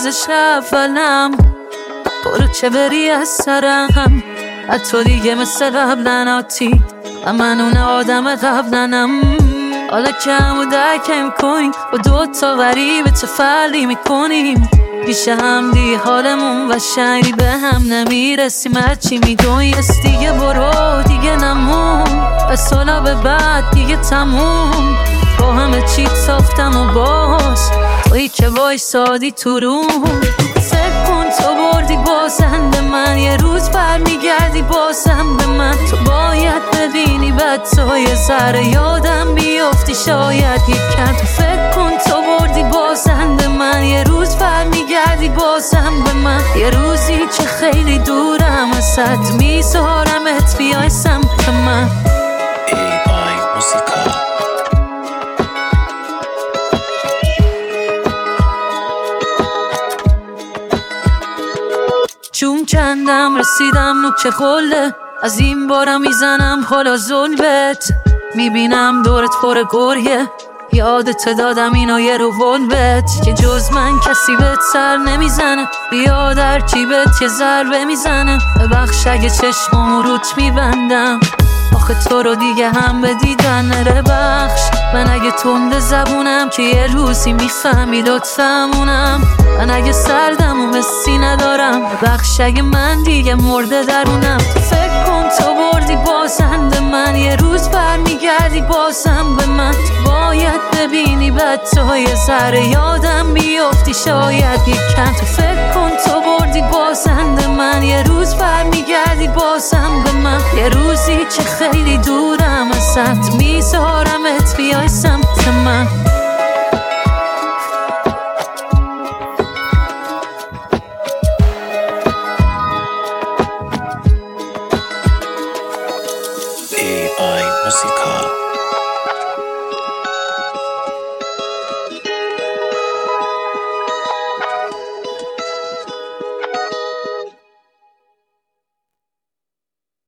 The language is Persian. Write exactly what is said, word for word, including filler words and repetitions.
ارزش اولم، برو که بری از سرم. از تو دیگه مثل قبلن آتی و من اون آدم قبلنم. حالا که همو درکم کنیم با دوتا غریبه چه فرقی میکنیم. پیش هم دی حالمون و شنگی به هم نمیرسیم. هرچی میدونیست دیگه برو دیگه نمون. از حالا به بعد دیگه تموم. با همه چی ساختم و باز تویی که وایسادی تو روم. فکر کن تو بردی بازنده من، یه روز برمیگردی بازم به من. تو باید ببینی بعد تو یه ذره یادم بیافتی شاید یکم. تو فکر کن تو بردی بازنده من، یه روز برمیگردی بازم به من. یه روزی که خیلی دورم ازت میذارمت بیای سمت من. ای بای موسیقا چون کندم رسیدم نوک قله، از این بارم میزنم حالا ظلمت. میبینم دورت پر گریه، یادت دادم اینو یه رو ولبت که جز من کسی بهت سر نمیزنه. بیا در جیبت یه ضربه میزنه. ببخش اگه چشمامو روت میبندم، آخه تو رو دیگه هم به دیدن نره بخش. من اگه تند زبونم که یه روزی میفهمی لطفمونم. من اگه سردم و حسی ندارم، ببخش اگه من دیگه مرده درونم. تو فکر کن تو بردی بازنده من، یه روز برمیگردی بازم به من. تو باید ببینی بعد تو یه ذره یادم بیافتی شاید یکم. تو فکر کن تو بردی بازنده من، یه روز برمیگردی بازم به من. یه روزی که خیلی دورم ازت میذارمت بیای